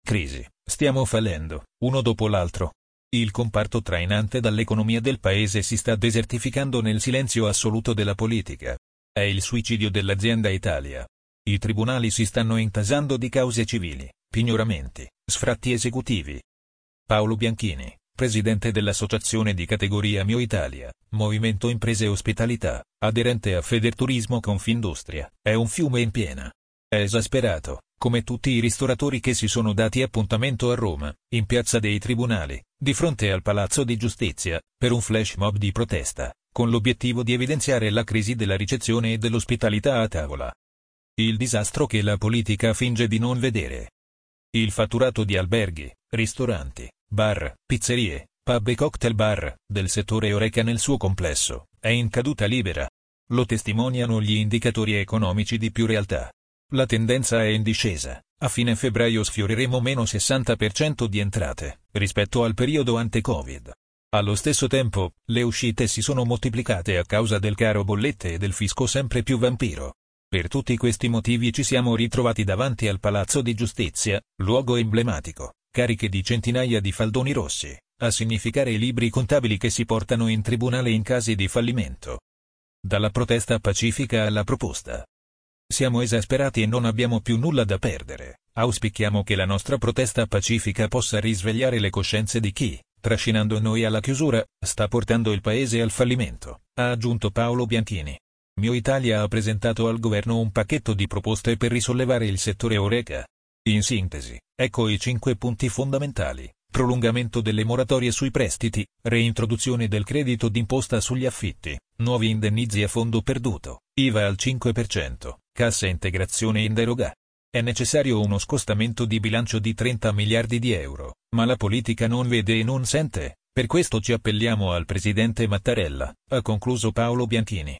Crisi, stiamo fallendo, uno dopo l'altro. Il comparto trainante dall'economia del paese si sta desertificando nel silenzio assoluto della politica. È il suicidio dell'azienda Italia. I tribunali si stanno intasando di cause civili, pignoramenti, sfratti esecutivi. Paolo Bianchini, presidente dell'associazione di categoria Mio Italia, Movimento Imprese e Ospitalità, aderente a Federturismo Confindustria, è un fiume in piena. È esasperato, come tutti i ristoratori che si sono dati appuntamento a Roma, in Piazza dei Tribunali, di fronte al Palazzo di Giustizia, per un flash mob di protesta, con l'obiettivo di evidenziare la crisi della ricezione e dell'ospitalità a tavola. Il disastro che la politica finge di non vedere. Il fatturato di alberghi, ristoranti, bar, pizzerie, pub e cocktail bar, del settore Horeca nel suo complesso, è in caduta libera. Lo testimoniano gli indicatori economici di Più Realtà. La tendenza è in discesa, a fine febbraio sfioreremo meno 60% di entrate, rispetto al periodo ante-Covid. Allo stesso tempo, le uscite si sono moltiplicate a causa del caro bollette e del fisco sempre più vampiro. Per tutti questi motivi ci siamo ritrovati davanti al Palazzo di Giustizia, luogo emblematico, cariche di centinaia di faldoni rossi, a significare i libri contabili che si portano in tribunale in casi di fallimento. Dalla protesta pacifica alla proposta. Siamo esasperati e non abbiamo più nulla da perdere. Auspichiamo che la nostra protesta pacifica possa risvegliare le coscienze di chi, trascinando noi alla chiusura, sta portando il paese al fallimento, ha aggiunto Paolo Bianchini. Mio Italia ha presentato al governo un pacchetto di proposte per risollevare il settore Horeca. In sintesi, ecco i 5 punti fondamentali: prolungamento delle moratorie sui prestiti, reintroduzione del credito d'imposta sugli affitti, nuovi indennizi a fondo perduto, IVA al 5%, cassa integrazione in deroga. È necessario uno scostamento di bilancio di 30 miliardi di euro, ma la politica non vede e non sente, per questo ci appelliamo al presidente Mattarella, ha concluso Paolo Bianchini.